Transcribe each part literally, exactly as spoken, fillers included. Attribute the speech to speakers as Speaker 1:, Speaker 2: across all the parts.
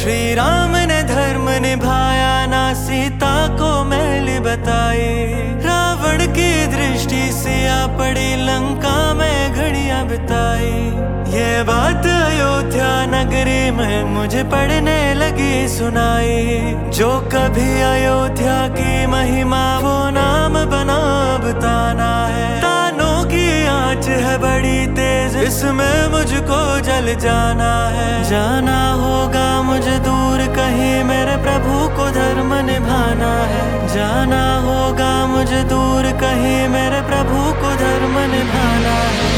Speaker 1: श्री राम ने धर्म निभाया, ना सीता को मैल बताई। रावण की दृष्टि सिया पड़ी, लंका में घड़ियां बिताई। ये बात अयोध्या नगरी में मुझे पढ़ने लगी सुनाई। जो कभी अयोध्या की महिमा वो नाम बना बताना है। तानों की आँच है बड़ी तेज, इसमें मुझको जल जाना है। जाना होगा मुझे दूर कहीं, मेरे प्रभु को धर्म निभाना है। जाना होगा मुझे दूर कहीं, मेरे प्रभु को धर्म निभाना है।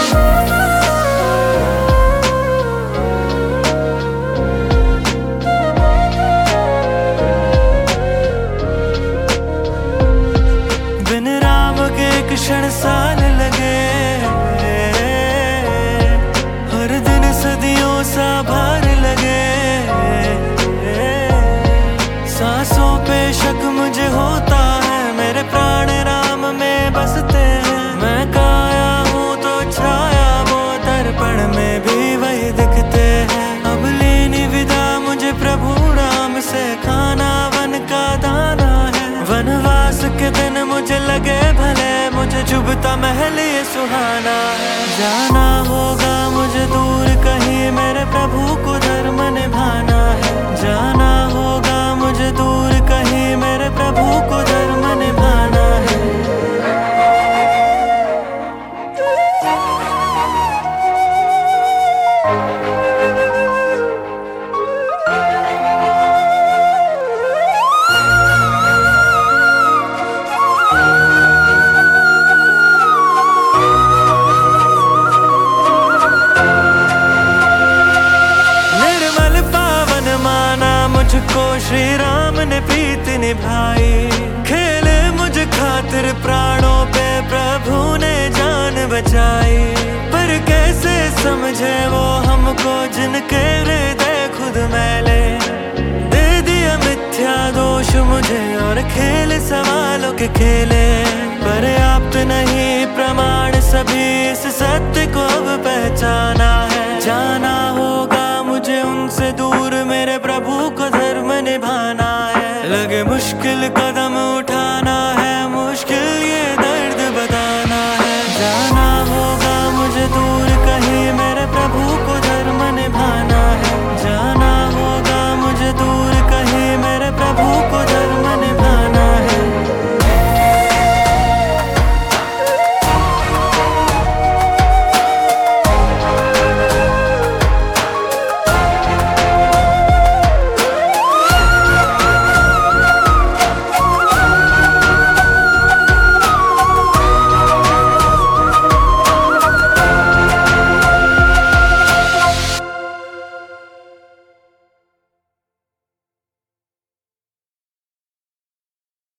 Speaker 1: बिन राम के एक क्षण साल लगे, हर दिन सदियों सा भार लगे। सांसों पे शक मुझे होता है, मेरे प्राण राम में बसते हैं। मैं काया हूँ तो छाया, वो दर्पण में भी वही दिखते हैं। अब लेनी विदा मुझे प्रभु राम से, खाना वन का दाना है। वनवास के दिन मुझे लगे भले, मुझे चुभता महल ये सुहाना है। जाना होगा मुझे दूर कहीं, मेरे प्रभु को धर्म निभाना है। जाना होगा मुझे दूर कहीं, मेरे प्रभु को धर्म निभाना है। मुझको श्री राम ने प्रीत निभाई। खेले मुझ खातिर प्राणों पे प्रभु ने जान बचाई। पर कैसे समझे वो हमको, जिनके हृदय खुद मैले। दे दिया मिथ्या दोष मुझे, और खेल सवालों के खेले। पर्याप्त नहीं प्रमाण, सभी इस सत्य को अब पहचाना है। जाना होगा मुझे उनसे दूर, मेरे प्रभु को धर्म निभाना है। लगे मुश्किल कदम उठाना